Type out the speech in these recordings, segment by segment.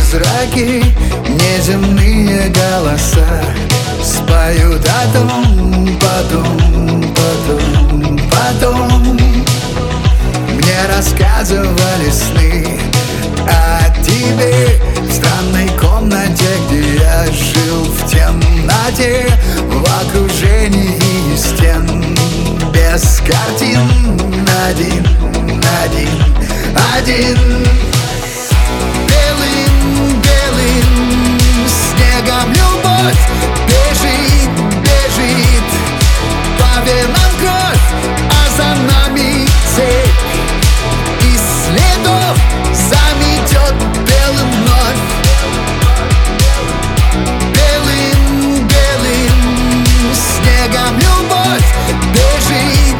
призраки, неземные голоса споют о том, потом мне рассказывали сны о тебе в странной комнате, где я жил в темноте, в окружении стен, без картин, один. Белым снегом любовь бежит по венам кровь, а за нами цепь из следов заметет белым вновь. Белым снегом любовь бежит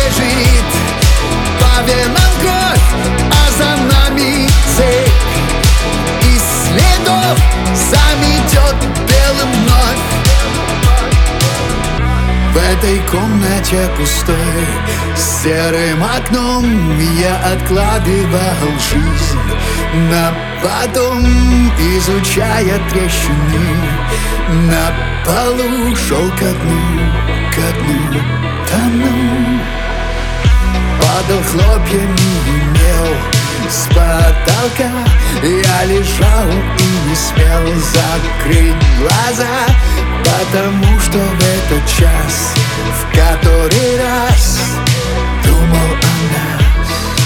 по венам кровь, а за нами цепь из следов заметет белым вновь. В этой комнате пустой, с серым окном, я откладывал жизнь на потом, изучая трещины на полу, шел ко дну, тону. Падал хлопьями мел с потолка, я лежал и не смел закрыть глаза, потому что в этот час в который раз думал о нас.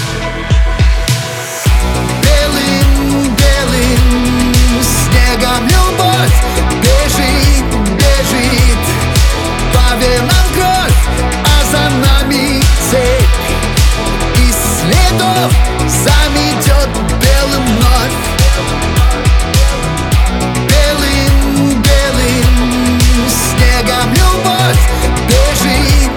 Белым снегом любовь бежит по венам кровь, а за нами цепь из следов заметет белым вновь. Снегом любовь бежит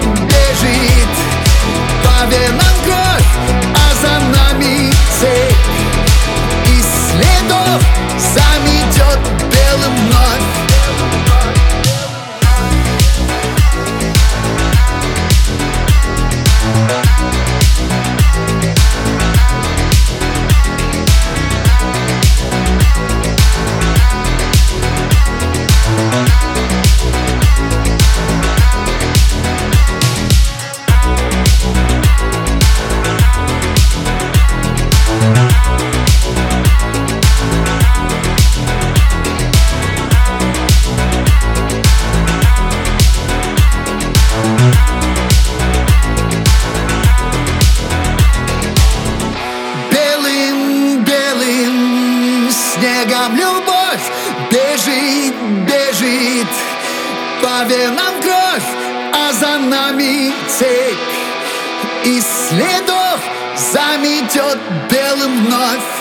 по венам кровь, а за нами цепь из следов заметет белым вновь. Снегом любовь бежит по венам кровь, а за нами цепь из следов заметет белым вновь.